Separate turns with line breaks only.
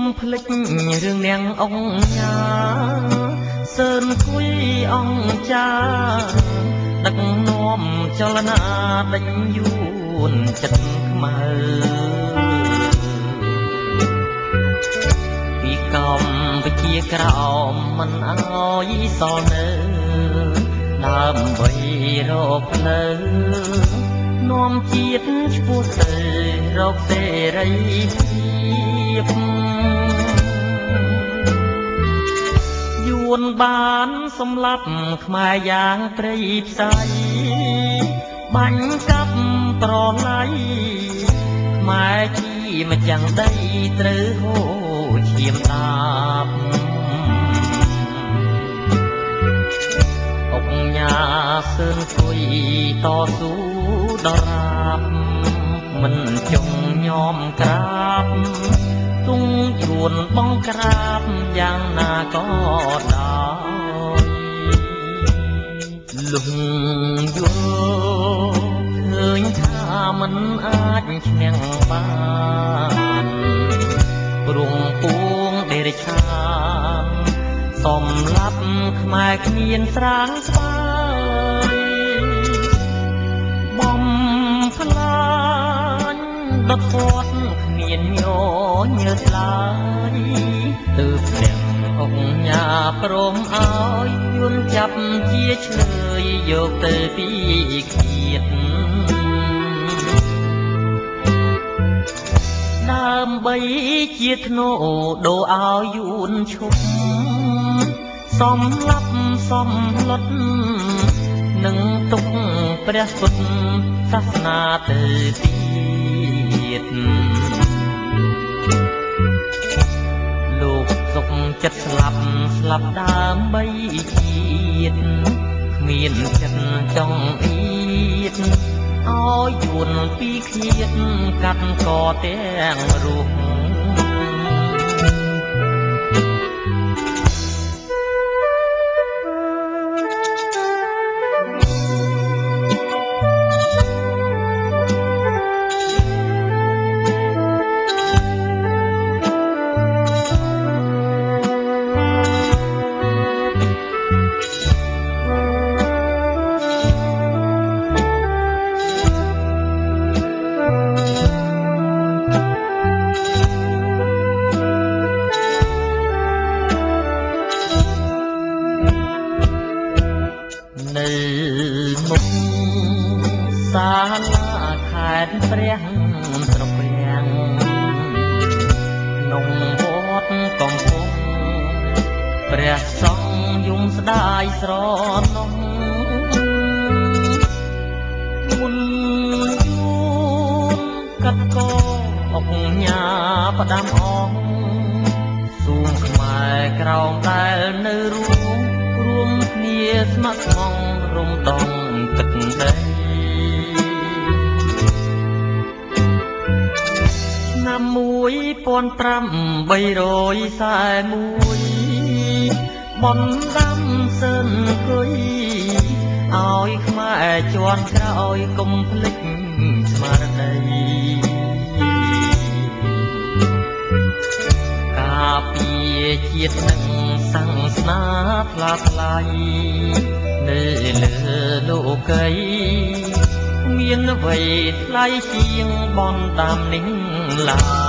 ភ្លេចរឿងនាងអង្គញ៉ាសឿនគួយអង្គចាដឹកនាំចលនាដេញយួនចិត្តខ្មៅពីកម្ពុជាក្រោមមិនអើយសល់នៅដើម្បីរកផ្លូវនាំជាតិឆ្ពោះទៅរកសេរីភាពយួនបានសម្លាប់ខ្មែរយ៉ាងព្រៃផ្សៃបាញ់កាប់ប្រឡ័យខ្មែរជាម្ចាំងដីត្រូវហូរឈាមដាបអង្គញ៉ាសឿនគួយតស៊ូដរាបមិនចង់ញោមក្រាបទុងយួនបងក្រាបយ៉ាងណាក៏ដោយលុងយល់ឃើញថាមិនអាចឈ្នះបានព្រមពួងដេរឆានសំលាប់ខ្មែរគ្មានស្រាងស្បើយបំផ្លាញដុតគាត់គ្មានញញើសឡើយទើបទាំងអង្គញ៉ាព្រមឲ្យយួនចាប់ជាឆ្លើយយកទៅពីឃាតដើម្បីជាធ្នូដូរឲ្យយួនឈប់សំលាប់សំលុតនឹងទុកព្រះពុទ្ធសាសនាទៅទៀតលោកសុខចិត្តស្លាប់ដើម្បីជាតិគ្មានចិត្តចង់អៀតឲ្យយួនពីឃាតកាត់កទាំងរូបនៅមុខសាលាខេត្តព្រះត្រពាំងក្នុងវត្តកំពង់ព្រះសង្ឃយំស្ដាយស្រណោះមុនយួនកាត់កអង្គញ៉ាផ្ដាំអងសួងខ្មែរក្រោមដែលនៅរួមគ្នាស្ម័គ្រស្មងរំដងទឹកដីឆ្នាំ1541បណ្ដាំសឿនគួយឲ្យខ្មែរជាន់ក្រោយកុំភ្លេចស្មារតីការពារជាតិនិងសាសនាថ្លាថ្លៃនៅលើលោកីមានអ្វីថ្លៃជាងបនតាមនេះឡើយ